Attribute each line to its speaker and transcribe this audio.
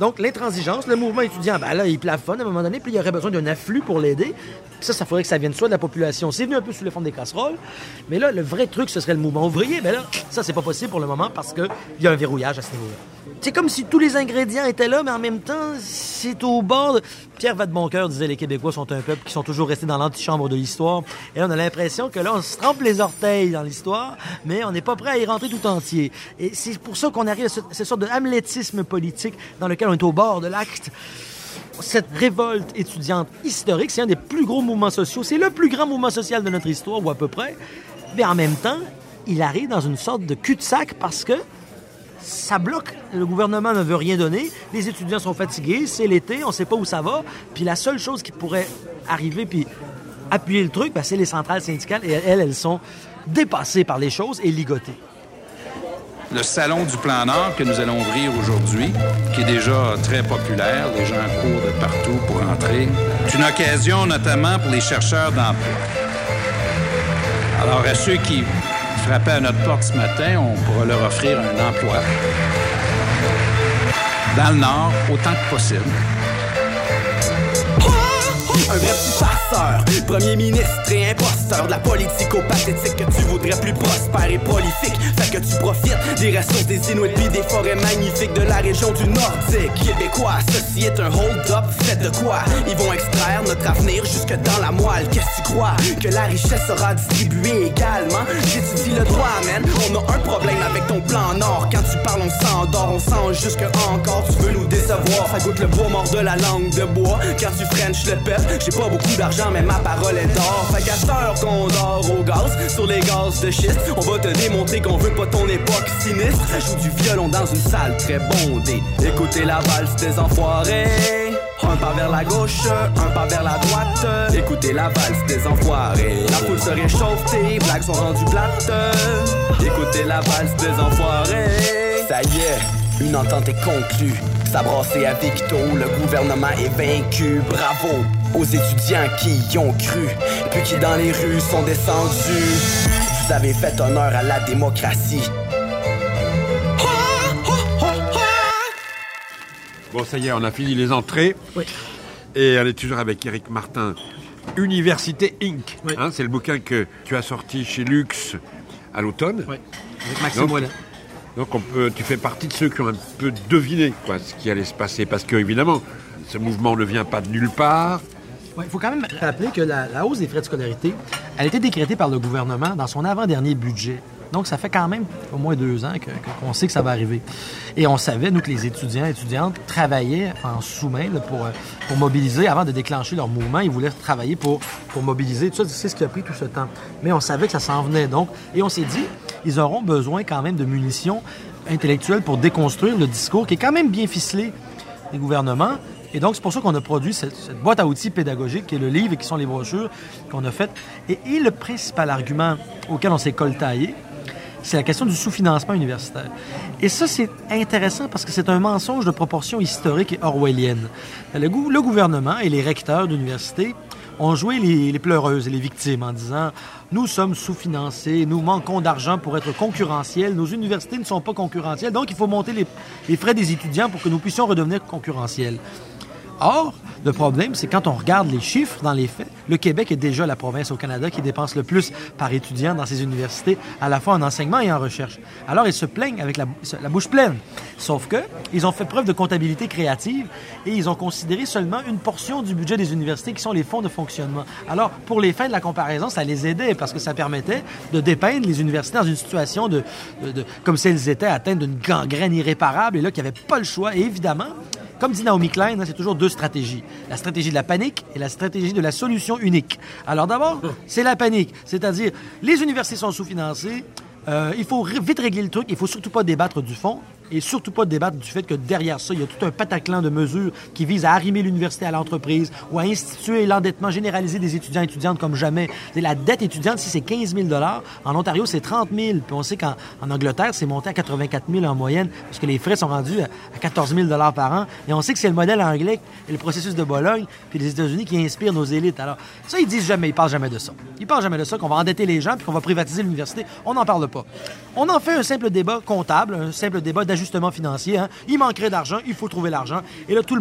Speaker 1: Donc, l'intransigeance, le mouvement étudiant, ben là, il plafonne à un moment donné, puis il y aurait besoin d'un afflux pour l'aider. Ça faudrait que ça vienne soit de la population. C'est venu un peu sous le fond des casseroles. Mais là, le vrai truc, ce serait le mouvement ouvrier. Ben là, ça, c'est pas possible pour le moment parce qu'il y a un verrouillage à ce niveau-là. C'est comme si tous les ingrédients étaient là, mais en même temps, c'est au bord de... Pierre Vadeboncoeur disait les Québécois sont un peuple qui sont toujours restés dans l'antichambre de l'histoire. Et là, on a l'impression que là, on se trempe les orteils dans l'histoire, mais on n'est pas prêt à y rentrer tout entier. Et c'est pour ça qu'on arrive à cette sorte de hamlétisme politique dans lequel on est au bord de l'acte. Cette révolte étudiante historique, c'est un des plus gros mouvements sociaux. C'est le plus grand mouvement social de notre histoire, ou à peu près. Mais en même temps, il arrive dans une sorte de cul-de-sac parce que ça bloque. Le gouvernement ne veut rien donner. Les étudiants sont fatigués. C'est l'été. On ne sait pas où ça va. Puis la seule chose qui pourrait arriver puis appuyer le truc, ben, c'est les centrales syndicales. Et elles sont dépassées par les choses et ligotées.
Speaker 2: Le salon du Plan Nord que nous allons ouvrir aujourd'hui, qui est déjà très populaire, les gens courent de partout pour entrer. C'est une occasion notamment pour les chercheurs d'emploi. Alors à ceux qui frappaient à notre porte ce matin, on pourra leur offrir un emploi dans le Nord autant que possible.
Speaker 3: Un vrai petit farceur, premier ministre et imposteur de la politique au pathétique que tu voudrais plus prospère et prolifique. Fait que tu profites des ressources des Inuits puis des forêts magnifiques de la région du Nordique. Québécois, ceci est un hold-up, fait de quoi? Ils vont extraire notre avenir jusque dans la moelle. Qu'est-ce que tu crois? Que la richesse sera distribuée également? J'étudie le droit, man. On a un problème avec ton plan Nord. Quand tu parles, on s'endort, on sent jusque encore. Tu veux nous décevoir, ça goûte le bois mort de la langue de bois. Quand tu french le pep, j'ai pas beaucoup d'argent, mais ma parole est d'or. Fait qu'à cette heure qu'on dort au gaz, sur les gaz de schiste, on va te démontrer qu'on veut pas ton époque sinistre. Ça joue du violon dans une salle très bondée. Écoutez la valse des enfoirés. Un pas vers la gauche, un pas vers la droite. Écoutez la valse des enfoirés. La foule se réchauffe, tes blagues sont rendues plates. Écoutez la valse des enfoirés. Ça y est, une entente est conclue. Ça brassé à Victo, le gouvernement est vaincu. Bravo aux étudiants qui y ont cru, puis qui dans les rues sont descendus. Vous avez fait honneur à la démocratie.
Speaker 4: Bon, ça y est, on a fini les entrées.
Speaker 1: Oui.
Speaker 4: Et on est toujours avec Éric Martin. Université Inc.
Speaker 1: Oui.
Speaker 4: Hein, c'est le bouquin que tu as sorti chez Lux à l'automne.
Speaker 1: Oui, avec Maxime Ouellet.
Speaker 4: Donc tu fais partie de ceux qui ont un peu deviné ce qui allait se passer. Parce que, évidemment, ce mouvement ne vient pas de nulle part.
Speaker 1: Il faut quand même rappeler que la hausse des frais de scolarité, elle a été décrétée par le gouvernement dans son avant-dernier budget. Donc, ça fait quand même au moins 2 ans qu'on sait que ça va arriver. Et on savait, nous, que les étudiants et étudiantes travaillaient en sous-main là, pour mobiliser. Avant de déclencher leur mouvement, ils voulaient travailler pour mobiliser. Tout ça, c'est ce qui a pris tout ce temps. Mais on savait que ça s'en venait. Donc, et on s'est dit, ils auront besoin quand même de munitions intellectuelles pour déconstruire le discours qui est quand même bien ficelé des gouvernements. Et donc, c'est pour ça qu'on a produit cette boîte à outils pédagogique qui est le livre et qui sont les brochures qu'on a faites. Et le principal argument auquel on s'est coltaillé, c'est la question du sous-financement universitaire. Et ça, c'est intéressant parce que c'est un mensonge de proportion historique et orwellienne. Le gouvernement et les recteurs d'université ont joué les pleureuses et les victimes en disant « Nous sommes sous-financés, nous manquons d'argent pour être concurrentiels, nos universités ne sont pas concurrentielles, donc il faut monter les frais des étudiants pour que nous puissions redevenir concurrentiels. » Or, le problème, c'est quand on regarde les chiffres dans les faits, le Québec est déjà la province au Canada qui dépense le plus par étudiant dans ses universités, à la fois en enseignement et en recherche. Alors, ils se plaignent avec la bouche pleine. Sauf que ils ont fait preuve de comptabilité créative et ils ont considéré seulement une portion du budget des universités qui sont les fonds de fonctionnement. Alors, pour les fins de la comparaison, ça les aidait parce que ça permettait de dépeindre les universités dans une situation comme si elles étaient atteintes d'une gangrène irréparable et là, qu'il n'y avait pas le choix. Et évidemment, comme dit Naomi Klein, c'est toujours 2 stratégies. La stratégie de la panique et la stratégie de la solution unique. Alors d'abord, c'est la panique. C'est-à-dire, les universités sont sous-financées, il faut vite régler le truc, il ne faut surtout pas débattre du fond. Et surtout pas de débattre du fait que derrière ça, il y a tout un pataclan de mesures qui visent à arrimer l'université à l'entreprise ou à instituer l'endettement généralisé des étudiants et étudiantes comme jamais. La dette étudiante, si c'est 15 000 $, en Ontario, c'est 30 000 Puis on sait qu'en Angleterre, c'est monté à 84 000 en moyenne parce que les frais sont rendus à 14 000 $ par an. Et on sait que c'est le modèle anglais et le processus de Bologne puis les États-Unis qui inspirent nos élites. Alors, ça, ils parlent jamais de ça. Ils parlent jamais de ça, qu'on va endetter les gens puis qu'on va privatiser l'université. On n'en parle pas. On en fait un simple débat comptable, un simple débat d'ajustement d'ajustement financier. Hein. Il manquerait d'argent, il faut trouver l'argent. Et là, tout le